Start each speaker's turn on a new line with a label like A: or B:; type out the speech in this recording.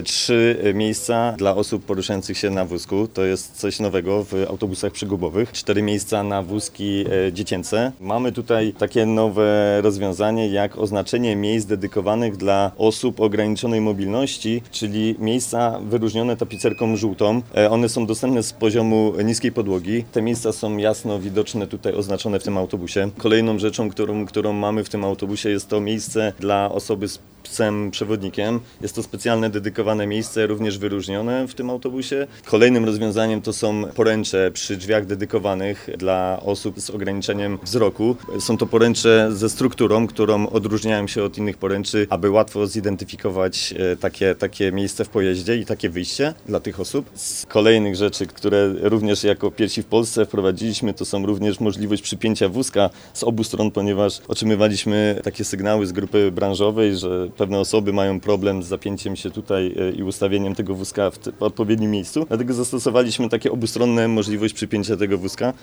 A: 3 miejsca dla osób poruszających się na wózku. To jest coś nowego w autobusach przygubowych. 4 miejsca na wózki dziecięce. Mamy tutaj takie nowe rozwiązanie jak oznaczenie miejsc dedykowanych dla osób o ograniczonej mobilności, czyli miejsca wyróżnione tapicerką żółtą. One są dostępne z poziomu niskiej podłogi. Te miejsca są jasno widoczne tutaj oznaczone w tym autobusie. Kolejną rzeczą, którą mamy w tym autobusie, jest to miejsce dla osoby z psem przewodnikiem. Jest to specjalne, dedykowane miejsce, również wyróżnione w tym autobusie. Kolejnym rozwiązaniem to są poręcze przy drzwiach dedykowanych dla osób z ograniczeniem wzroku. Są to poręcze ze strukturą, którą odróżniają się od innych poręczy, aby łatwo zidentyfikować takie miejsce w pojeździe i takie wyjście dla tych osób. Z kolejnych rzeczy, które również jako pierwsi w Polsce wprowadziliśmy, to są również możliwość przypięcia wózka z obu stron, ponieważ otrzymywaliśmy takie sygnały z grupy branżowej, że pewne osoby mają problem z zapięciem się tutaj i ustawieniem tego wózka w odpowiednim miejscu. Dlatego zastosowaliśmy takie obustronne możliwość przypięcia tego wózka.